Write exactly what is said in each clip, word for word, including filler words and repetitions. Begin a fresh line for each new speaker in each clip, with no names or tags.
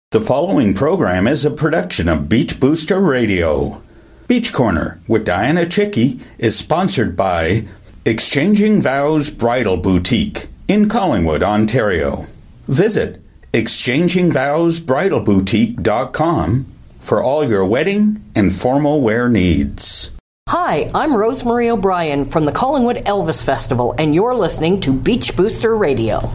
The following program is a production of Beach Booster Radio. Beach Corner with Diana Chicky is sponsored by Exchanging Vows Bridal Boutique in Collingwood, Ontario. Visit exchanging vows bridal boutique dot com for all your wedding and formal wear needs.
Hi, I'm Rosemary O'Brien from the Collingwood Elvis Festival, and you're listening to Beach Booster Radio.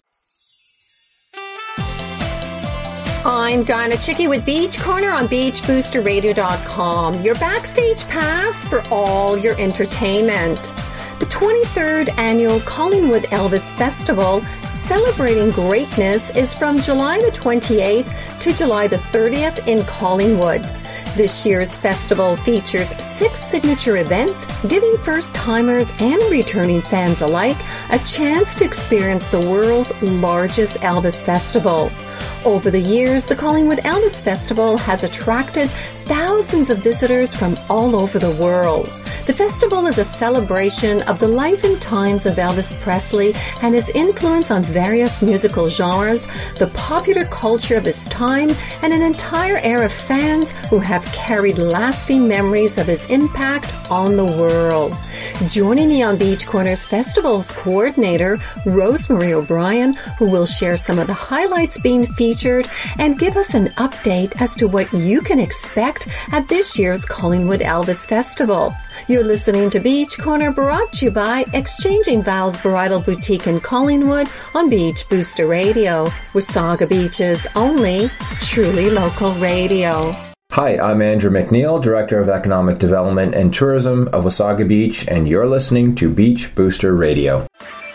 I'm Diana Chicky with Beach Corner on beach booster radio dot com, your backstage pass for all your entertainment. The twenty-third Annual Collingwood Elvis Festival, celebrating greatness, is from July the twenty-eighth to July the thirtieth in Collingwood. This year's festival features six signature events, giving first-timers and returning fans alike a chance to experience the world's largest Elvis festival. Over the years, the Collingwood Elvis Festival has attracted thousands of visitors from all over the world. The festival is a celebration of the life and times of Elvis Presley and his influence on various musical genres, the popular culture of his time, and an entire era of fans who have carried lasting memories of his impact on the world. Joining me on Beach Corner's Festival's coordinator, Rosemary O'Brien, who will share some of the highlights being featured and give us an update as to what you can expect at this year's Collingwood Elvis Festival. You're listening to Beach Corner, brought to you by Exchanging Vows Bridal Boutique in Collingwood on Beach Booster Radio, Wasaga Beach's only truly local radio.
Hi, I'm Andrew McNeil, Director of Economic Development and Tourism of Wasaga Beach, and you're listening to Beach Booster Radio.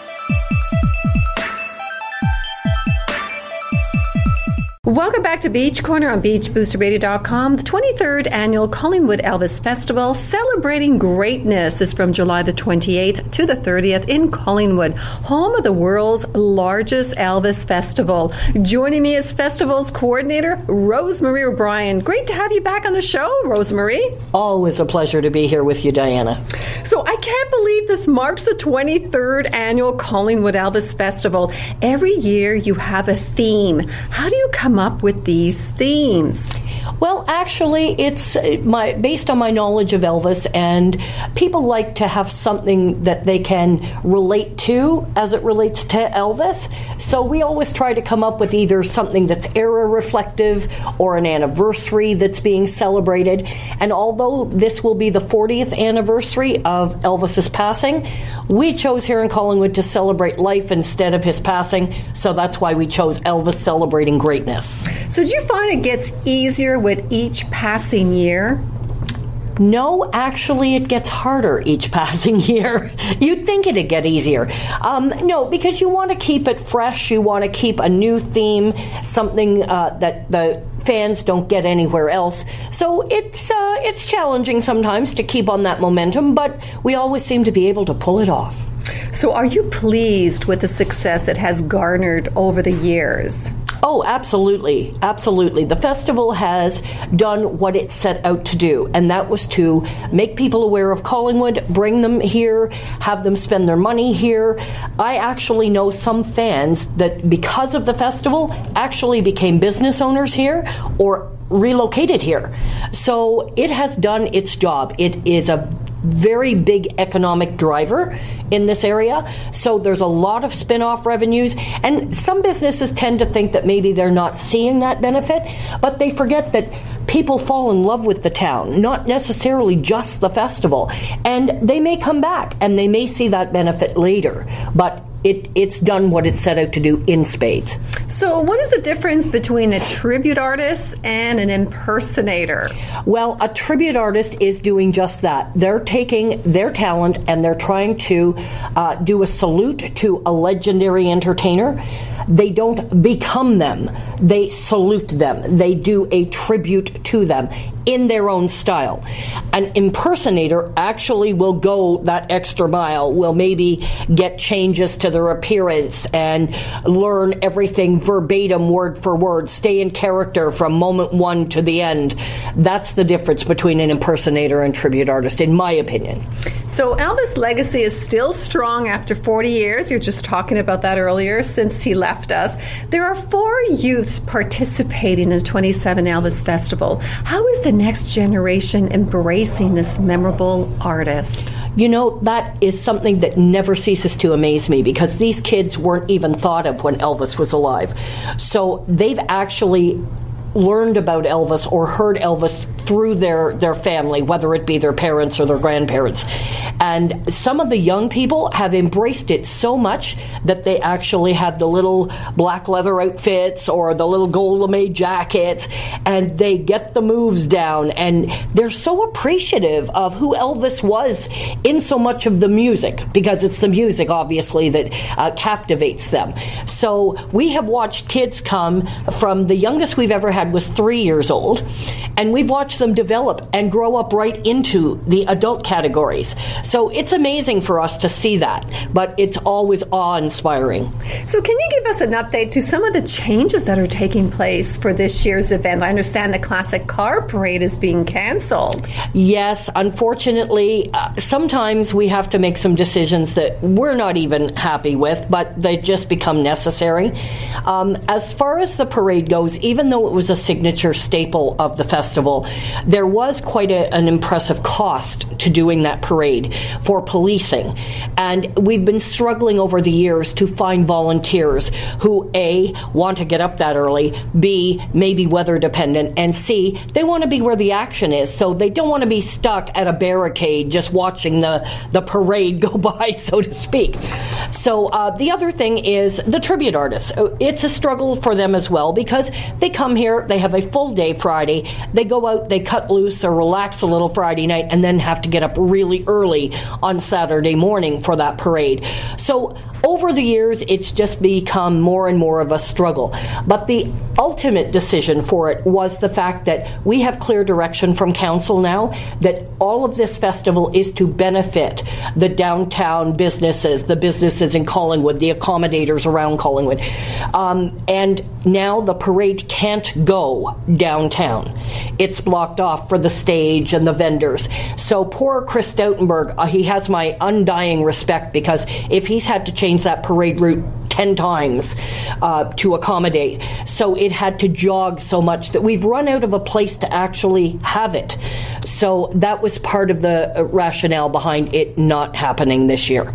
Welcome back to Beach Corner on beach booster radio dot com. The twenty-third Annual Collingwood Elvis Festival, celebrating greatness, is from July the twenty-eighth to the thirtieth in Collingwood, home of the world's largest Elvis festival. Joining me as festival's coordinator, Rosemary O'Brien. Great to have you back on the show, Rosemary.
Always a pleasure to be here with you, Diana.
So I can't believe this marks the twenty-third Annual Collingwood Elvis Festival. Every year you have a theme. How do you come up with these themes?
Well, actually, it's my based on my knowledge of Elvis, and people like to have something that they can relate to as it relates to Elvis. So we always try to come up with either something that's era reflective or an anniversary that's being celebrated. And although this will be the fortieth anniversary of Elvis's passing, we chose here in Collingwood to celebrate life instead of his passing. So that's why we chose Elvis Celebrating Greatness.
So do you find it gets easier with each passing year?
No, actually, it gets harder each passing year. You'd think it'd get easier. Um, no, because you want to keep it fresh. You want to keep a new theme, something uh, that the fans don't get anywhere else. So it's uh, it's challenging sometimes to keep on that momentum, but we always seem to be able to pull it off.
So are you pleased with the success it has garnered over the years?
Oh, absolutely. Absolutely. The festival has done what it set out to do, and that was to make people aware of Collingwood, bring them here, have them spend their money here. I actually know some fans that, because of the festival, actually became business owners here or relocated here. So it has done its job. It is a very big economic driver in this area. So there's a lot of spin-off revenues, and some businesses tend to think that maybe they're not seeing that benefit, but they forget that people fall in love with the town, not necessarily just the festival. And they may come back and they may see that benefit later, but It, it's done what it set out to do in spades.
So what is the difference between a tribute artist and an impersonator?
Well, a tribute artist is doing just that. They're taking their talent and they're trying to uh, do a salute to a legendary entertainer. They don't become them. They salute them. They do a tribute to them in their own style. An impersonator actually will go that extra mile, will maybe get changes to their appearance and learn everything verbatim, word for word, stay in character from moment one to the end. That's the difference between an impersonator and tribute artist, in my opinion.
So Elvis' legacy is still strong after forty years. You're just talking about that earlier, since he left us. There are four youths participating in the twenty-seven Elvis Festival. How is the next generation embracing this memorable artist?
You know, that is something that never ceases to amaze me, because these kids weren't even thought of when Elvis was alive. So they've actually learned about Elvis or heard Elvis through their, their family, whether it be their parents or their grandparents. And some of the young people have embraced it so much that they actually have the little black leather outfits or the little gold lame jackets, and they get the moves down, and they're so appreciative of who Elvis was in so much of the music, because it's the music, obviously, that uh, captivates them. So we have watched kids come from, the youngest we've ever had was three years old, and we've watched them develop and grow up right into the adult categories. So it's amazing for us to see that, but it's always awe-inspiring.
So can you give us an update to some of the changes that are taking place for this year's event? I understand the Classic Car Parade is being canceled.
Yes, unfortunately, uh, sometimes we have to make some decisions that we're not even happy with, but they just become necessary. Um, as far as the parade goes, even though it was a signature staple of the festival, there was quite a, an impressive cost to doing that parade for policing. And we've been struggling over the years to find volunteers who, A, want to get up that early, B, maybe weather dependent, and C, they want to be where the action is. So they don't want to be stuck at a barricade just watching the, the parade go by, so to speak. So uh, the other thing is the tribute artists. It's a struggle for them as well, because they come here, they have a full day Friday, they go out, they cut loose or relax a little Friday night, and then have to get up really early on Saturday morning for that parade. So over the years, it's just become more and more of a struggle. But the ultimate decision for it was the fact that we have clear direction from council now that all of this festival is to benefit the downtown businesses, the businesses in Collingwood, the accommodators around Collingwood. Um, and now the parade can't go downtown. It's blocked off for the stage and the vendors. So poor Chris Stoutenberg, uh, he has my undying respect, because if he's had to change that parade route ten times uh, to accommodate, so it had to jog so much that we've run out of a place to actually have it. So that was part of the rationale behind it not happening this year.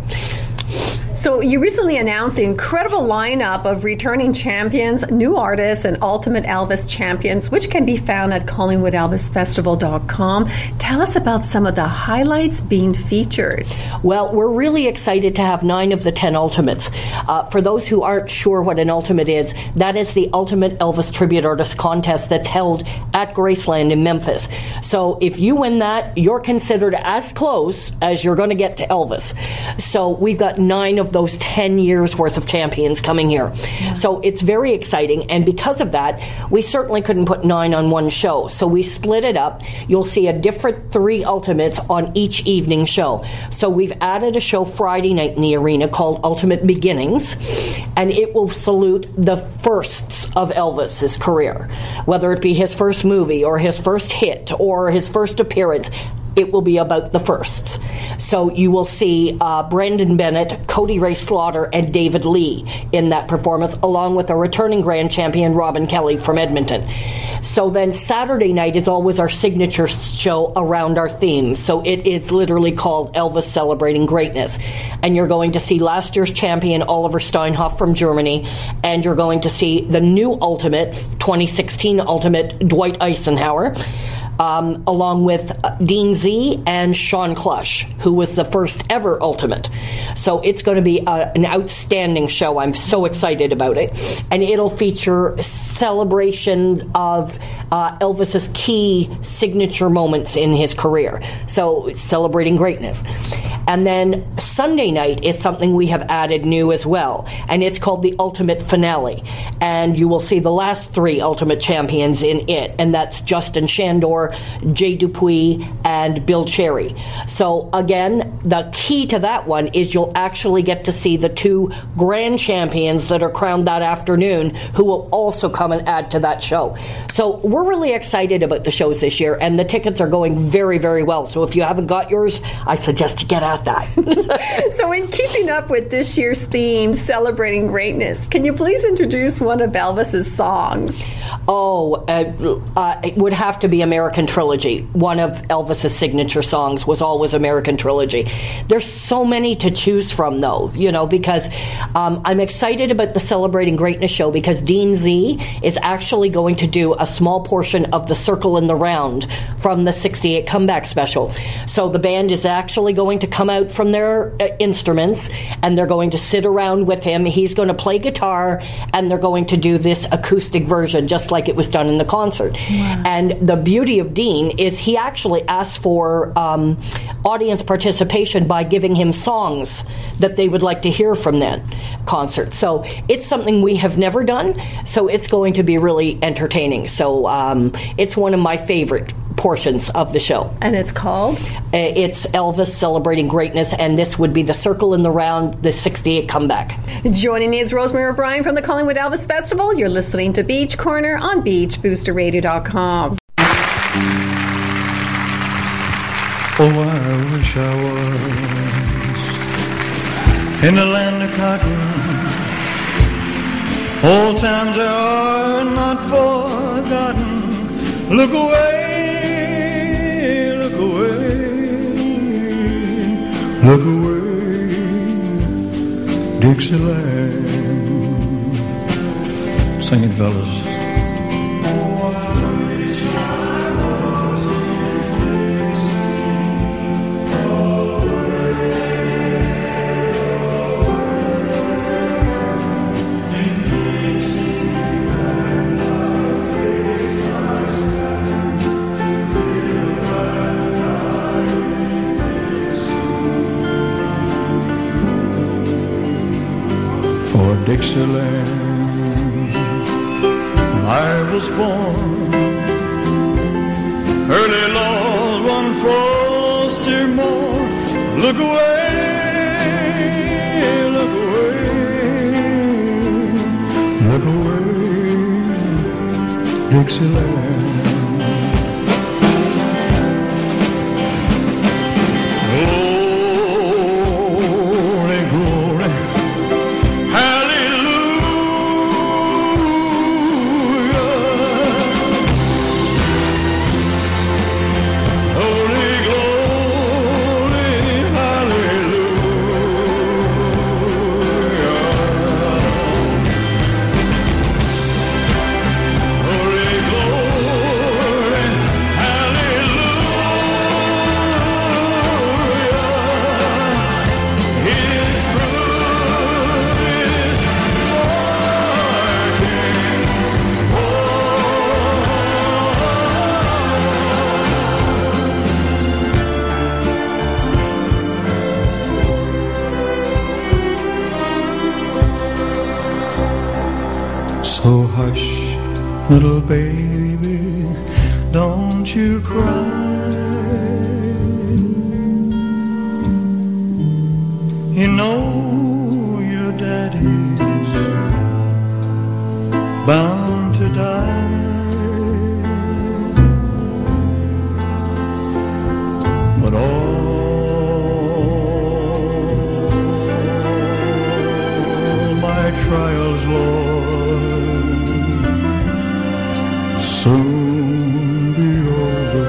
So you recently announced the incredible lineup of returning champions, new artists, and Ultimate Elvis champions, which can be found at Collingwood Elvis Festival dot com. Tell us about some of the highlights being featured.
Well, we're really excited to have nine of the ten Ultimates. Uh, for those who aren't sure what an Ultimate is, that is the Ultimate Elvis Tribute Artist Contest that's held at Graceland in Memphis. So if you win that, you're considered as close as you're going to get to Elvis. So we've got nine of those ten years worth of champions coming here. Yeah. So it's very exciting, and because of that, we certainly couldn't put nine on one show. So we split it up. You'll see a different three Ultimates on each evening show. So we've added a show Friday night in the arena called Ultimate Beginnings, and it will salute the firsts of Elvis's career, whether it be his first movie or his first hit or his first appearance. It will be about the firsts. So you will see uh, Brandon Bennett, Cody Ray Slaughter, and David Lee in that performance, along with a returning grand champion, Robin Kelly from Edmonton. So then Saturday night is always our signature show around our theme. So it is literally called Elvis Celebrating Greatness. And you're going to see last year's champion, Oliver Steinhoff from Germany, and you're going to see the new Ultimate, twenty sixteen Ultimate, Dwight Eisenhower, Um, along with Dean Z and Sean Clush, who was the first ever Ultimate. So it's going to be a, an outstanding show. I'm so excited about it. And it'll feature celebrations of uh, Elvis's key signature moments in his career. So it's celebrating greatness. And then Sunday night is something we have added new as well. And it's called the Ultimate Finale. And you will see the last three Ultimate champions in it. And that's Justin Shandor, for Jay Dupuis and Bill Cherry. So again, the key to that one is you'll actually get to see the two grand champions that are crowned that afternoon, who will also come and add to that show. So we're really excited about the shows this year, and the tickets are going very, very well. So if you haven't got yours, I suggest to get at that.
So in keeping up with this year's theme, Celebrating Greatness, can you please introduce one of Elvis's songs?
Oh, uh, uh, it would have to be American Trilogy. One of Elvis's signature songs was always American Trilogy. There's so many to choose from, though, you know, because um, I'm excited about the Celebrating Greatness show because Dean Z is actually going to do a small portion of the Circle in the Round from the sixty-eight Comeback Special. So the band is actually going to come out from their uh, instruments, and they're going to sit around with him. He's going to play guitar, and they're going to do this acoustic version, just like it was done in the concert. Wow. And the beauty of Dean is he actually asked for um, audience participation by giving him songs that they would like to hear from that concert. So it's something we have never done, so it's going to be really entertaining. So um, it's one of my favorite portions of the show.
And it's called?
It's Elvis Celebrating Greatness, and this would be the Circle in the Round, the sixty-eight Comeback.
Joining me is Rosemary O'Brien from the Collingwood Elvis Festival. You're listening to Beach Corner on beach booster radio dot com.
Oh, I wish I was in the land of cotton. Old times are not forgotten. Look away, look away, look away, Dixieland. Sing it, fellas. Dixieland, I was born early, Lord, one frosty morn. Look away, look away, look away, Dixieland. So hush, little baby, don't you cry. You know your daddy's bound to die. But all my trials, Lord, soon be over.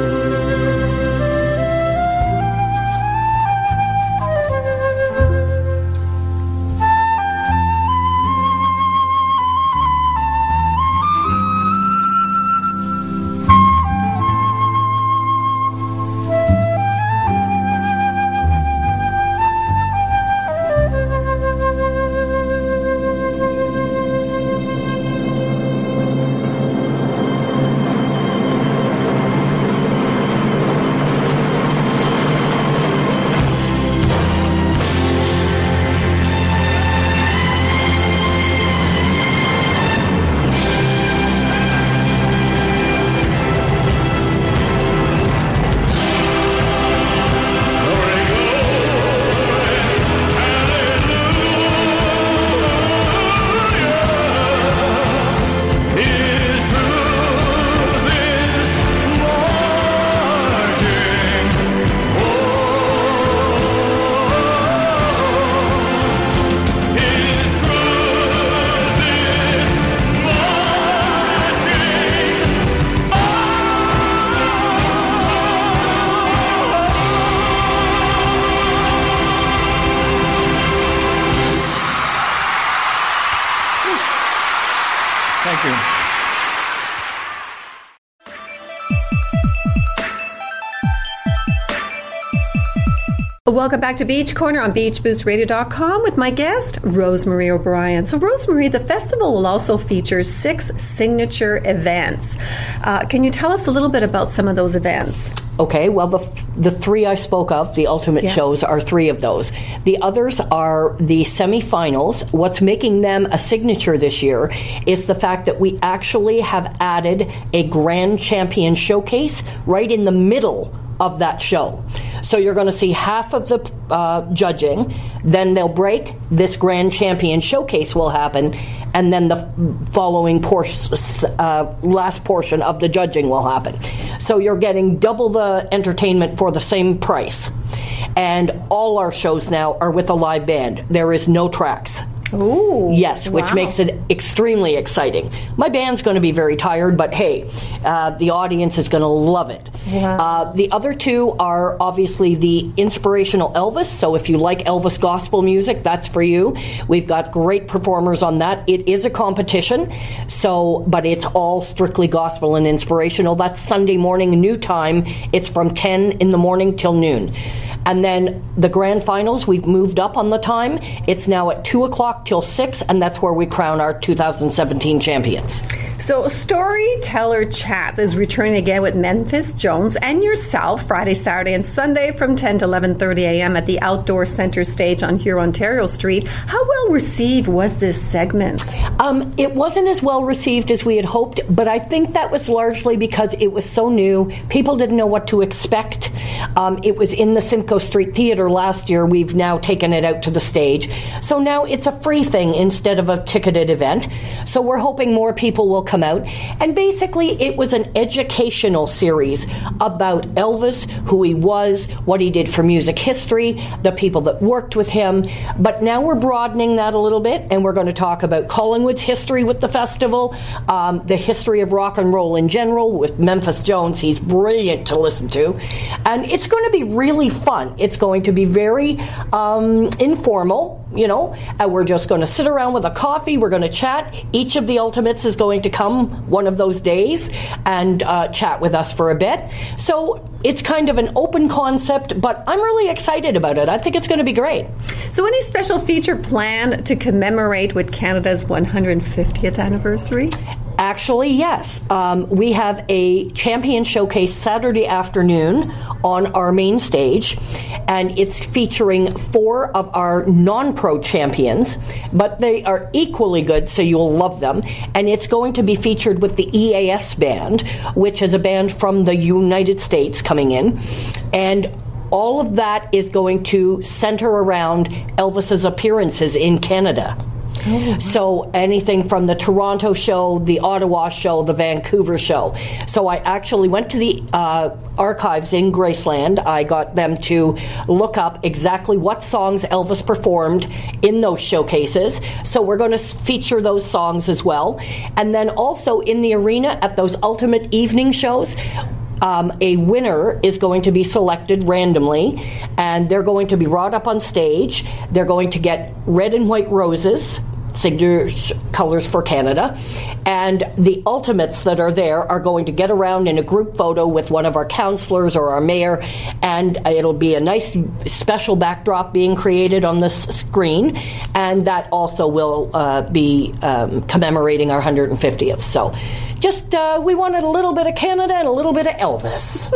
Welcome back to Beach Corner on beach boost radio dot com with my guest, Rosemarie O'Brien. So, Rosemarie, the festival will also feature six signature events. Uh, can you tell us a little bit about some of those events?
Okay, well, the the three I spoke of, the ultimate yeah. shows, are three of those. The others are the semifinals. What's making them a signature this year is the fact that we actually have added a grand champion showcase right in the middle of that show. So you're going to see half of the uh, judging, then they'll break, this grand champion showcase will happen, and then the following portion, uh, last portion of the judging will happen. So you're getting double the entertainment for the same price. And all our shows now are with a live band. There is no tracks.
Ooh,
yes, which
wow.
makes it extremely exciting. My band's going to be very tired, but hey, uh, the audience is going to love it.
Yeah.
Uh, the other two are obviously the inspirational Elvis, so if you like Elvis gospel music, that's for you. We've got great performers on that. It is a competition, so but it's all strictly gospel and inspirational. That's Sunday morning, new time. It's from ten in the morning till noon. And then the grand finals, we've moved up on the time. It's now at two o'clock till six, and that's where we crown our two thousand seventeen champions.
So Storyteller Chat is returning again with Memphis Jones and yourself Friday, Saturday, and Sunday from ten to eleven thirty a.m. at the Outdoor Centre Stage on Hurontario Street. How well received was this segment?
Um, it wasn't as well received as we had hoped, but I think that was largely because it was so new. People didn't know what to expect. Um, it was in the Simcoe Street Theatre last year. We've now taken it out to the stage. So now it's a free thing instead of a ticketed event. So we're hoping more people will come out. And basically it was an educational series about Elvis, who he was, what he did for music history, the people that worked with him. But now we're broadening that a little bit, and we're going to talk about Collingwood's history with the festival, um, the history of rock and roll in general with Memphis Jones. He's brilliant to listen to. And it's going to be really fun. It's going to be very um, informal, you know, and we're just going to sit around with a coffee. We're going to chat. Each of the Ultimates is going to come one of those days and uh, chat with us for a bit. So it's kind of an open concept, but I'm really excited about it. I think it's going to be great.
So any special feature planned to commemorate with Canada's one hundred fiftieth anniversary?
Actually, yes. Um, we have a champion showcase Saturday afternoon on our main stage, and it's featuring four of our non-pro champions, but they are equally good, so you'll love them. And it's going to be featured with the E A S band, which is a band from the United States coming in. And all of that is going to center around Elvis's appearances in Canada. Oh. So anything from the Toronto show, the Ottawa show, the Vancouver show. So I actually went to the uh, archives in Graceland. I got them to look up exactly what songs Elvis performed in those showcases. So we're going to feature those songs as well. And then also in the arena at those ultimate evening shows, Um, a winner is going to be selected randomly, and they're going to be brought up on stage. They're going to get red and white roses, signature colors for Canada, and the ultimates that are there are going to get around in a group photo with one of our councillors or our mayor, and it'll be a nice special backdrop being created on this screen, and that also will uh, be um, commemorating our one hundred fiftieth. So just uh, we wanted a little bit of Canada and a little bit of Elvis.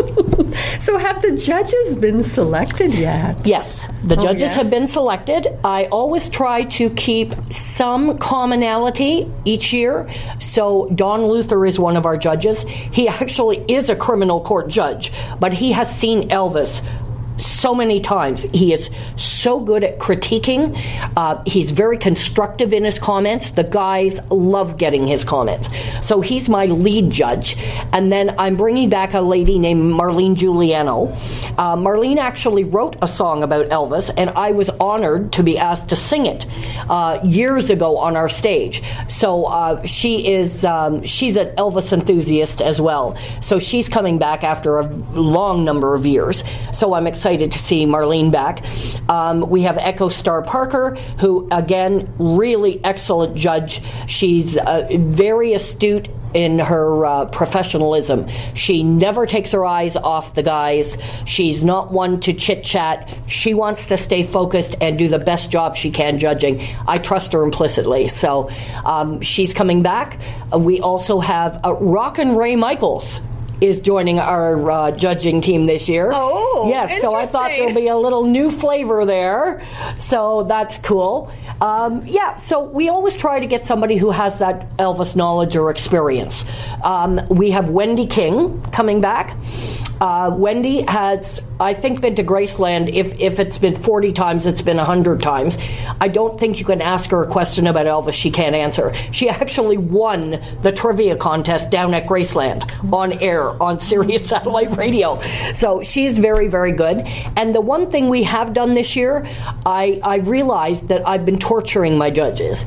So have the judges been selected yet?
Yes, the
oh,
judges
yes.
have been selected. I always try to keep some commonality each year. So Don Luther is one of our judges. He actually is a criminal court judge, but he has seen Elvis so many times. He is so good at critiquing. Uh, he's very constructive in his comments. The guys love getting his comments. So he's my lead judge. And then I'm bringing back a lady named Marlene Giuliano. Uh, Marlene actually wrote a song about Elvis, and I was honored to be asked to sing it uh, years ago on our stage. So uh, she is um, she's an Elvis enthusiast as well. So she's coming back after a long number of years. So I'm excited to see Marlene back. Um, we have Echo Star Parker, who, again, really excellent judge. She's uh, very astute in her uh, professionalism. She never takes her eyes off the guys. She's not one to chit-chat. She wants to stay focused and do the best job she can judging. I trust her implicitly. So um, she's coming back. Uh, we also have uh, Rockin' Ray Michaels is joining our uh, judging team this year.
Oh,
yes. So I thought there'll be a little new flavor there. So that's cool. Um, yeah. So we always try to get somebody who has that Elvis knowledge or experience. Um, we have Wendy King coming back. Uh, Wendy has, I think, been to Graceland. If if it's been forty times, it's been one hundred times. I don't think you can ask her a question about Elvis she can't answer. She actually won the trivia contest down at Graceland on air on Sirius Satellite Radio. So she's very, very good. And the one thing we have done this year, I, I realized that I've been torturing my judges.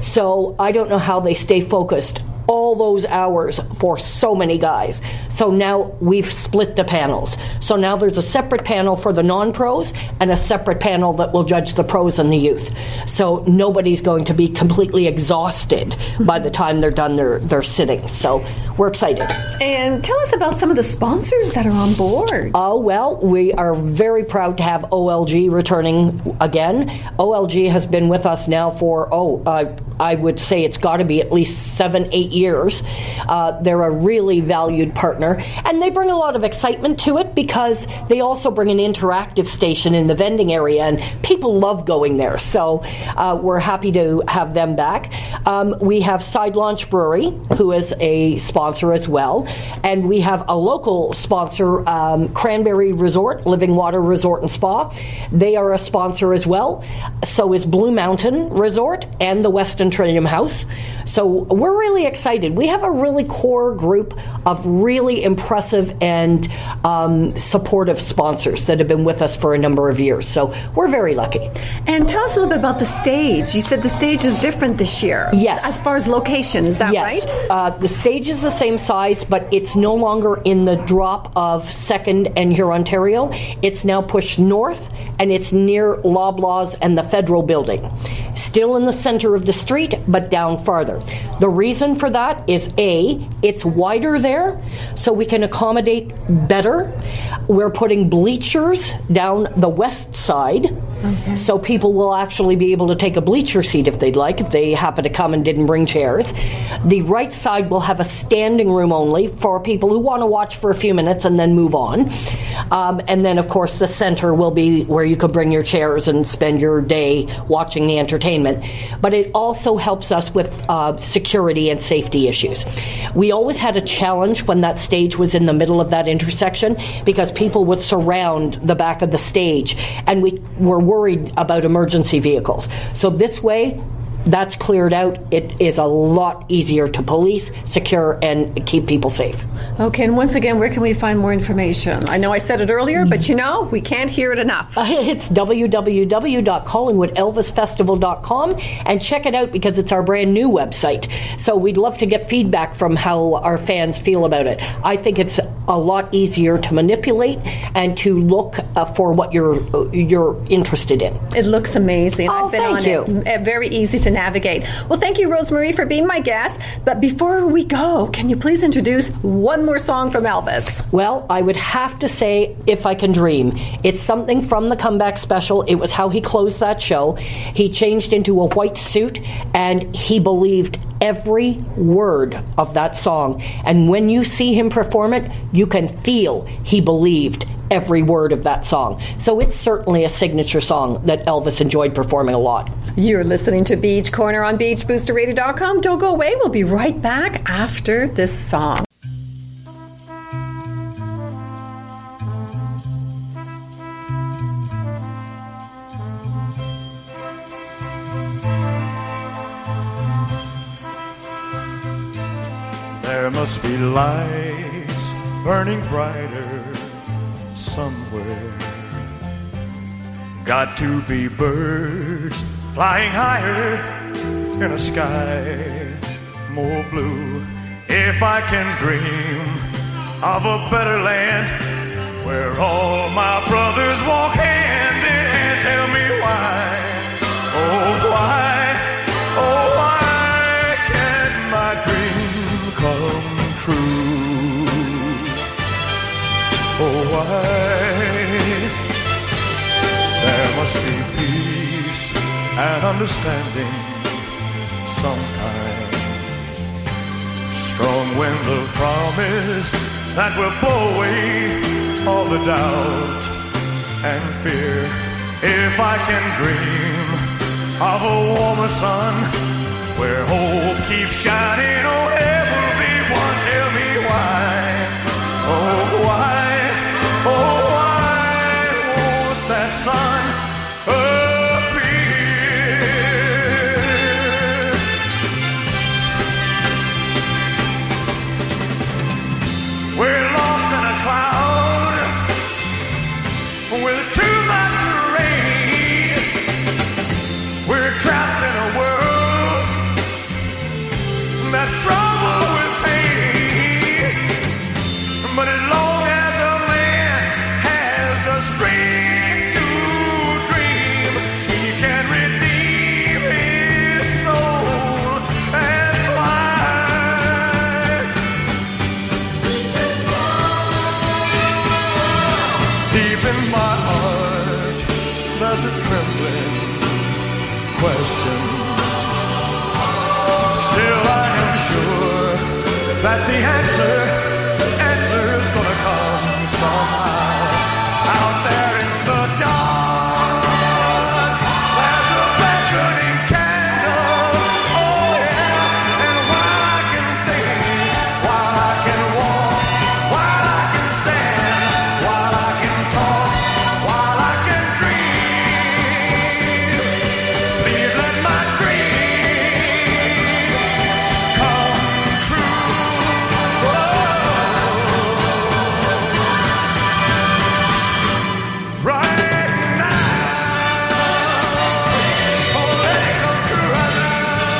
So I don't know how they stay focused all those hours for so many guys. So now we've split the panels. So now there's a separate panel for the non-pros and a separate panel that will judge the pros and the youth. So nobody's going to be completely exhausted by the time they're done their, their sitting. So we're excited.
And tell us about some of the sponsors that are on board.
Oh, well, we are very proud to have O L G returning again. O L G has been with us now for, oh, uh, I would say it's got to be at least seven, eight years. Uh, they're a really valued partner, and they bring a lot of excitement to it because they also bring an interactive station in the vending area, and people love going there. So uh, we're happy to have them back. Um, we have Side Launch Brewery, who is a sponsor as well, and we have a local sponsor, um, Cranberry Resort, Living Water Resort and Spa. They are a sponsor as well. So is Blue Mountain Resort and the Weston Trillium House. So we're really excited. We have a really core group of really impressive and um, supportive sponsors that have been with us for a number of years. So we're very lucky.
And tell us a little bit about the stage. You said the stage is different this year.
Yes.
As far as location, is that
yes.
right?
Uh, the stage is the same size, but it's no longer in the drop of second and Hurontario. It's now pushed north, and it's near Loblaws and the Federal Building. Still in the center of the street, but down farther. The reason for that is A, it's wider there, so we can accommodate better. We're putting bleachers down the west side, okay. So people will actually be able to take a bleacher seat if they'd like, if they happen to come and didn't bring chairs. The right side will have a standing room only for people who want to watch for a few minutes and then move on. Um, and then, of course, the center will be where you can bring your chairs and spend your day watching the entertainment. But it also helps us with uh, security and safety issues. We always had a challenge when that stage was in the middle of that intersection because people would surround the back of the stage, and we were worried about emergency vehicles. So this way, that's cleared out. It is a lot easier to police, secure, and keep people safe.
Okay, and once again, where can we find more information? I know I said it earlier, but you know, we can't hear it enough.
Uh, it's w w w dot collingwood elvis festival dot com, and check it out because it's our brand new website. So we'd love to get feedback from how our fans feel about it. I think it's a lot easier to manipulate and to look uh, for what you're uh, you're interested in.
It looks amazing.
Oh,
I've been
thank
on
you.
it. Very easy to navigate. Well, thank you, Rosemary, for being my guest. But before we go, can you please introduce one more song from Elvis?
Well, I would have to say If I Can Dream. It's something from the Comeback Special. It was how he closed that show. He changed into a white suit, and he believed every word of that song. And when you see him perform it, you can feel he believed every word of that song. So it's certainly a signature song that Elvis enjoyed performing a lot.
You're listening to Beach Corner on beach booster radio dot com. Don't go away. We'll be right back after this song.
There must be lights burning brighter somewhere. Got to be birds flying higher in a sky more blue. If I can dream of a better land where all my brothers walk hand in hand, tell me why, oh why, oh why can't my dream come right. There must be peace and understanding sometime. Strong winds of promise that will blow away all the doubt and fear. If I can dream of a warmer sun where hope keeps shining, oh everyone, tell me why, oh why, oh why won't that sun appear? We're lost in a cloud with too much rain. We're trapped in a world that's troubled with pain. But as long as a man has the strength to dream, he can redeem his soul and fly. Deep in my heart, there's a trembling question. Still I am sure that the answer, the answer is gonna come somehow. Out there in the dark, there's a beckoning candle, oh yeah. And while I can think, while I can walk, while I can stand, while I can talk, while I can dream, please let my dream come true. Oh, right now, oh, let it come true right now.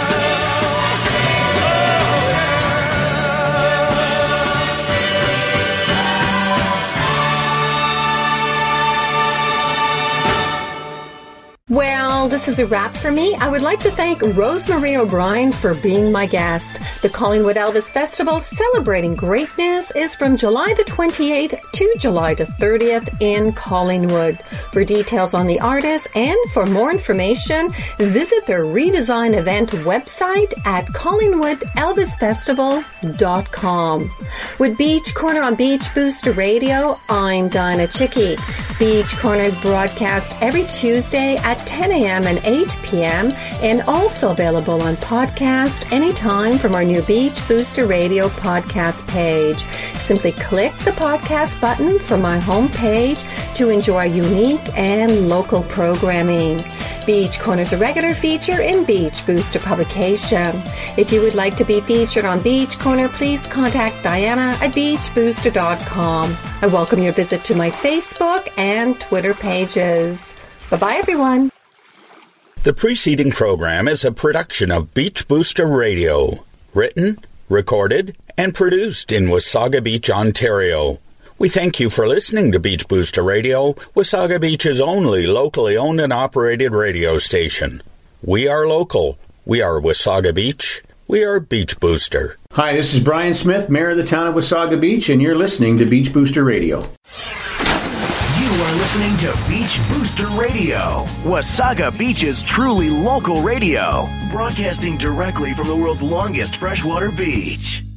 Well, this is a wrap for me. I would like to thank Rosemarie O'Brien for being my guest. The Collingwood Elvis Festival Celebrating Greatness is from July the twenty-eighth to July the thirtieth in Collingwood. For details on the artist and for more information, visit their redesign event website at collingwood elvis festival dot com. With Beach Corner on Beach Booster Radio, I'm Dinah Chicky. Beach Corner is broadcast every Tuesday at ten a.m. and eight p.m. and also available on podcast anytime from our new Beach Booster Radio podcast page. Simply click the podcast button from my homepage to enjoy unique and local programming. Beach Corner is a regular feature in Beach Booster publication. If you would like to be featured on Beach Corner, please contact Diana at beach booster dot com. I welcome your visit to my Facebook and Twitter pages. Bye-bye, everyone.
The preceding program is a production of Beach Booster Radio, written, recorded, and produced in Wasaga Beach, Ontario. We thank you for listening to Beach Booster Radio, Wasaga Beach's only locally owned and operated radio station. We are local. We are Wasaga Beach. We are Beach Booster.
Hi, this is Brian Smith, Mayor of the town of Wasaga Beach, and you're listening to Beach Booster Radio.
You are listening to Beach Booster Radio, Wasaga Beach's truly local radio, broadcasting directly from the world's longest freshwater beach.